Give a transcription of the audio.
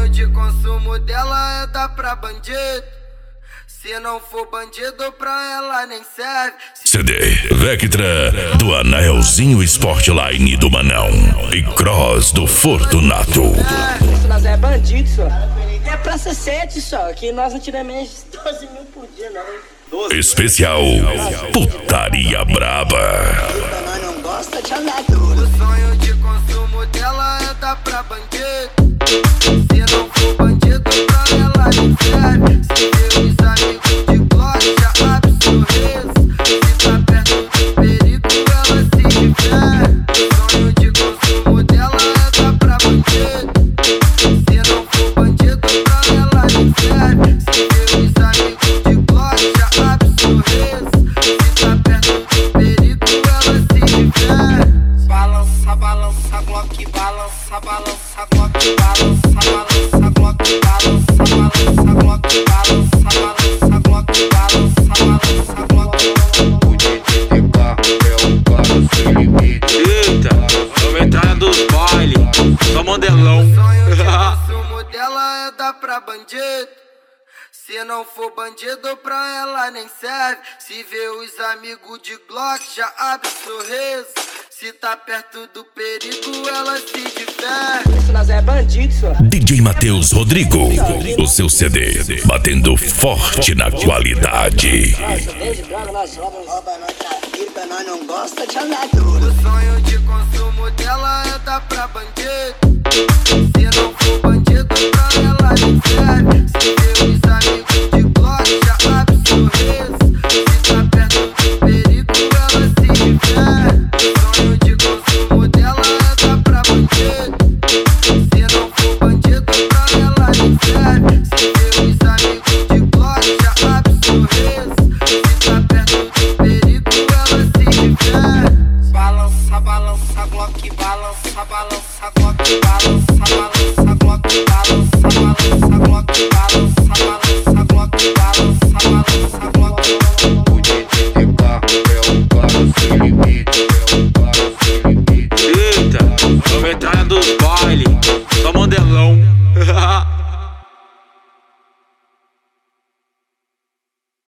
de consumo dela é dar pra bandido. Se não for bandido, pra ela nem serve. CD Vectra do Anelzinho Sportline do Manão e Cross do Fortunato. Nós é bandido, só. É praça 7 só, que nós não tiramos menos de 12 mil por dia, não. Especial Putaria Braba. Nós não gosta de andar tudo. O sonho de consumo dela é dar pra bandido. Se não for bandido, pra ela nem serve. Se vê os amigos de Glock, já abre sorriso. Se tá perto do perigo, ela se diverte. O sonho de consumo dela é dar pra bandido. Se não for bandido, pra ela nem serve. Se vê os amigos de Glock, já abre sorriso. Se tá perto do perigo, ela se diverte. Balança, balança, Glock, balança, balança, Glock, balança, balança, Glock, balança, balança, Glock, balança, balança, Glock, balança, balança, Glock. O DJ é um claro sem limite. Eita, vamos entrar dos baile, só modelão. O sonho de consumo dela é dar pra bandido. Se não for bandido, pra ela nem serve. Se vê os amigos de Glock, já abre sorriso. Se tá perto do perigo, ela se diverte. Nós é bandido, só. DJ Matheus Rodrigo, o seu CD batendo forte na qualidade. Nós vende droga, nós rouba, nós trafica, nós não gosta de andar tudo. O sonho de consumo dela é dar pra bandido. Se não